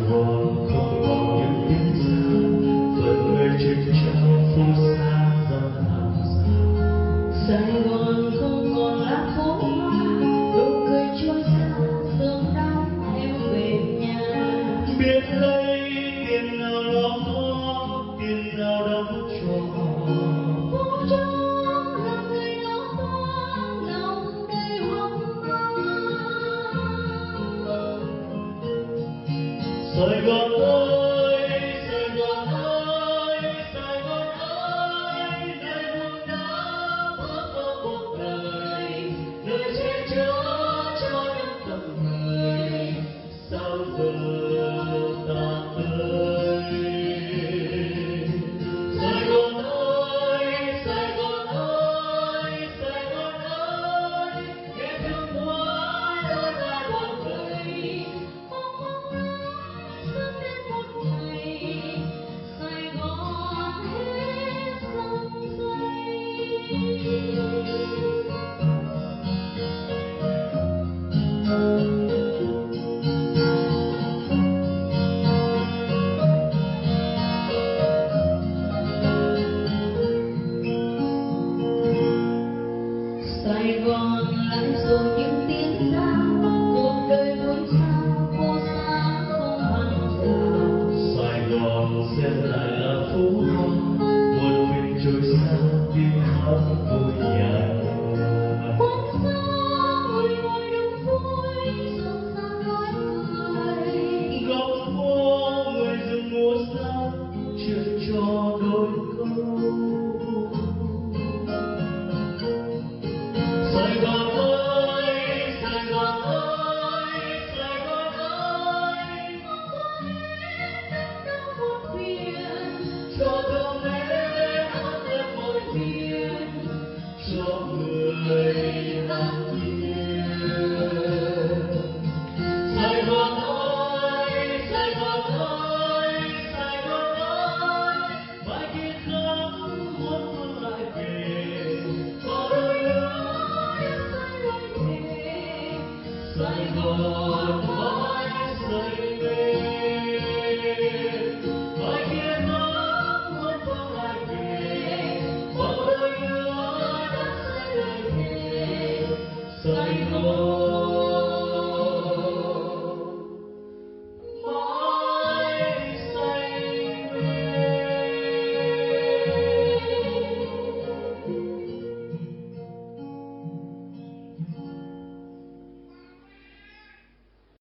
Gòn không còn những tiếng xa, phận người trực trao phương xa dòng hàng xa. Sài Gòn không còn lá phố hoa, nụ cười trôi xa sớm đón em về nhà. Biết lấy tiền nào lo toan, tiền nào đóng cho Phố cho lòng người đó hoang, lòng đầy hoang mang. Sài Gòn ơi